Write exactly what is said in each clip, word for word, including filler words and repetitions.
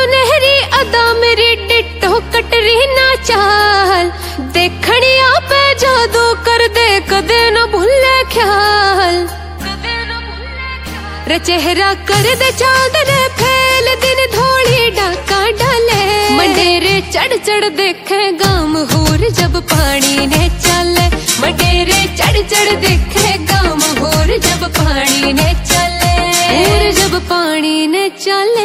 सुनहरी अदा मेरी डिटो कटरीना चाल, देखनी आपे जादू कर दे कदे न भूले ख्याल। रे चेहरा कर दे चादर फैल दिन धोली डाका डाले, मंडेरे चढ़ चढ़ देखे गाम होर जब पानी ने चले। मंडेरे चढ़ चढ़ देखे गाम होर जब पानी ने चले, होर जब पानी ने चले।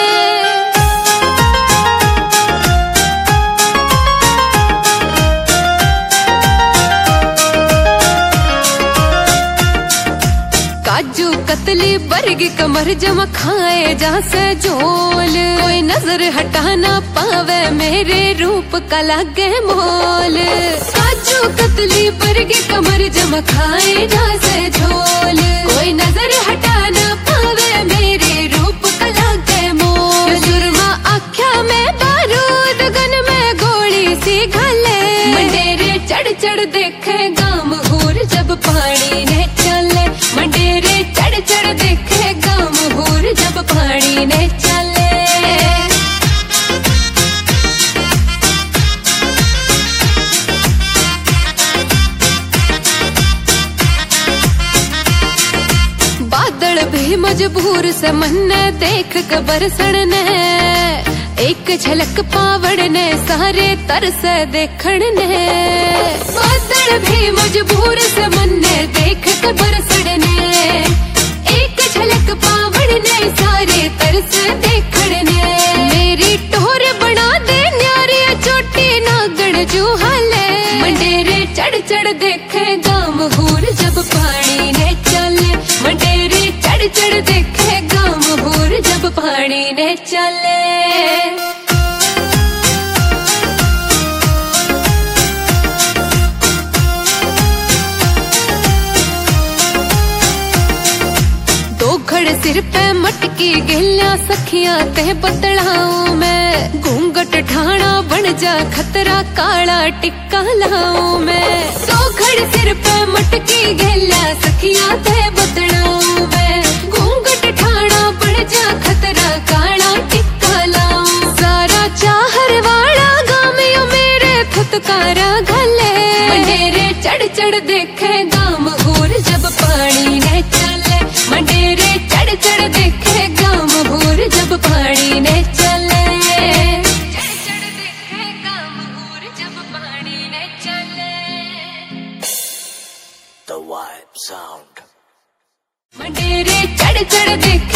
काजू कतली बरगी कमर जमा खाए जा से झोल, कोई नजर हटाना पावे मेरे रूप का लागे मोल। काजू कतली बरगी कमर जमा खाए जा से झोल, कोई नजर हटाना पावे मेरे रूप का लागे मोल। सुरमा आख्या में बारूद गन में गोली सी घाले, मंडेरे चढ़ चढ़ देखे गाम होर जब पानी ने चले। मंडेरे चढ़ चढ़ देखे गाम होर जब पानी ने चले। बादल भी मजबूर से मन देख के बरसने, एक झलक पावड़ ने सारे तरस देखण ने। बादल भी मजबूर से मन देख के बरसने, एक झलक पावड़ ने सारे तरस देखण ने। मेरी टोर बना दे न्यारी चोटी नागण जुहाले, मंडेरे चढ़ चढ़ देखे गाम होर जब पानी ने चले। मंडेरे चढ़ चढ़ देखे गाम होर जब पानी ने चले। सिर पे मटकी गिल्या सखियां ते बतलाऊं मैं, घूंघट ठाणा बन जा खतरा काला टिक्का लाऊं मैं। दो घड़ सिर पे मटकी गिल्या सखियां ते बतलाऊं मैं, घूंघट ठाणा बन जा खतरा काला टिक्का लाऊं। सारा चाहर वाला गामियों मेरे फुतकारा घले, मंडेरे चढ़ चढ़ देखे गाम होर जब पानी ने चले। मंडेरे चढ़ चढ़ देखे गाम होर जब पानी ने चले। चढ़ चढ़ देखे गाम होर जब पानी ने चले। The Vibe Sound। मंडेरे चढ़ चढ़ देखे